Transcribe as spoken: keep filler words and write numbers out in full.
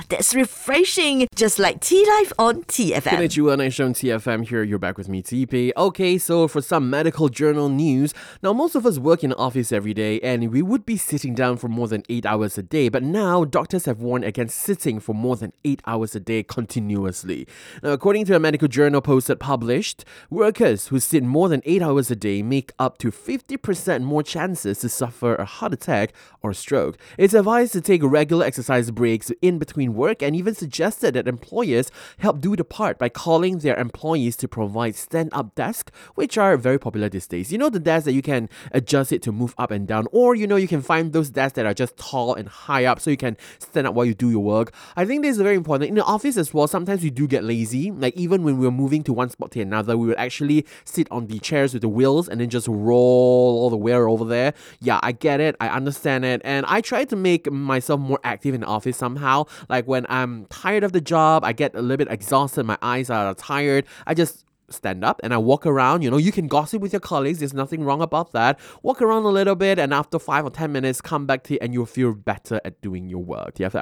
that's refreshing, just like Tea Life on T F M. Konnichiwa, nice show on T F M here. You're back with me, T P. Okay, so for some medical journal news, now most of us work in an office every day and we would be sitting down for more than eight hours a day, but now doctors have warned against sitting for more than eight hours a day continuously. Now, according to a medical journal posted published, workers who sit more than eight hours a day make up to fifty percent more chances to suffer a heart attack or stroke. It's advised to take regular exercise breaks in between work and even suggested that employers help do the part by calling their employees to provide stand-up desks, which are very popular these days. You know, the desks that you can adjust it to move up and down, or you know, you can find those desks that are just tall and high up so you can stand up while you do your work. I think this is very important. In the office as well, sometimes we do get lazy. Like even when we're moving to one spot to another, we would actually sit on the chairs with the wheels and then just roll all the way over there. Yeah, I get it. I understand it. And I try to make myself more active in the office somehow. Like when I'm tired of the job, I get a little bit exhausted, my eyes are tired, I just stand up and I walk around. You know, you can gossip with your colleagues, there's nothing wrong about that. Walk around a little bit and after five or ten minutes, come back to it and you'll feel better at doing your work. T F M.